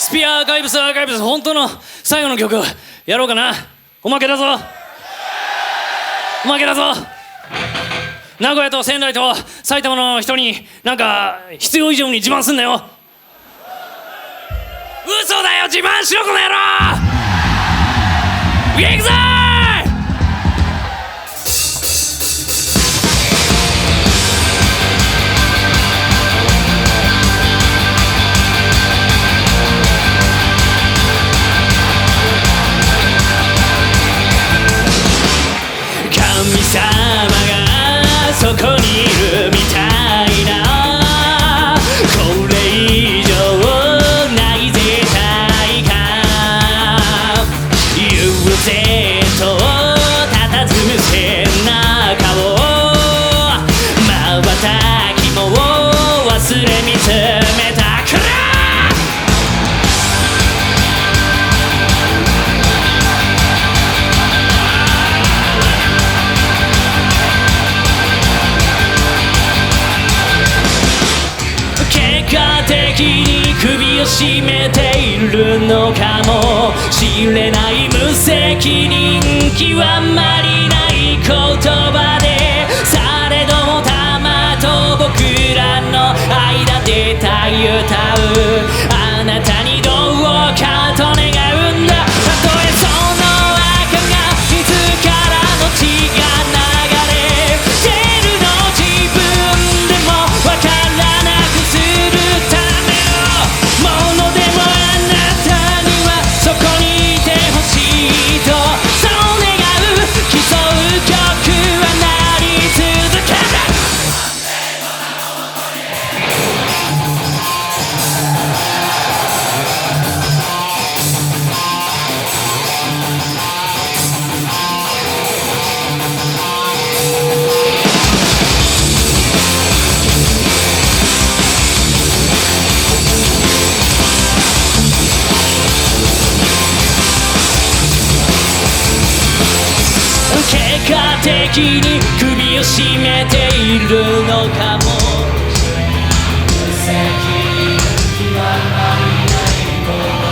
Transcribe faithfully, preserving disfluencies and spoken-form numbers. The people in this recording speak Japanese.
スピアアーカイブスアーカイブス本当の最後の曲やろうかな。おまけだぞ、おまけだぞ。名古屋と仙台と埼玉の人になんか必要以上に自慢すんなよ。嘘だよ、自慢しろこの野郎。行くぞー。神様がそこにいるみたいな、これ以上ない絶対感、悠然と佇む背中を瞬きも忘れ見つめたから。結果的に首を絞めているのかもしれない。無責任極まりない言葉で、されどもたまと僕らの間で歌い歌うあなたにどうかと願うんだ。たとえその赤が自らの血が流れ出るの自分でもわからないするためのものでも、あなたにはそこにいてほしいとそう願う。競う曲は鳴り続ける。結果的に首を絞めているのかも。無責任極まりないこと